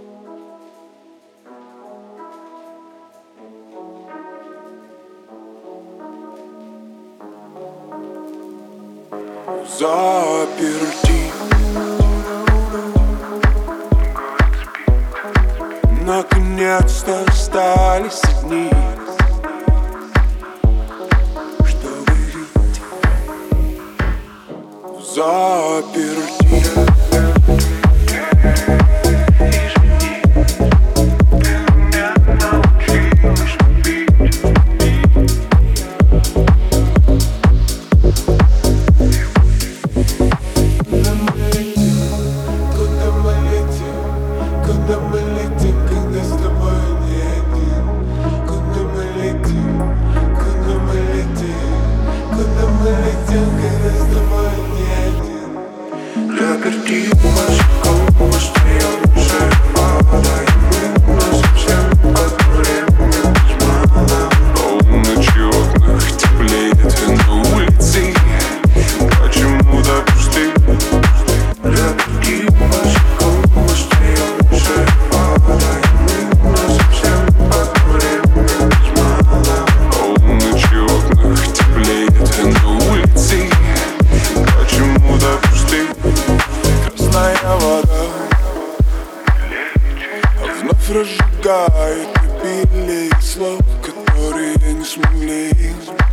Заперти. Наконец-то остались одни, чтобы жить взаперти. Заперти Москву, остаемся вода, и мы совсем под временем без мала. Полночи в окнах теплеет на улице, почему-то пусты. Заперти Москву, остаемся вода, и мы совсем под временем без мала. Полночи в окнах теплеет на улице, почему-то пусты. Красная вода вновь разжигает обилие слов, которые не смогли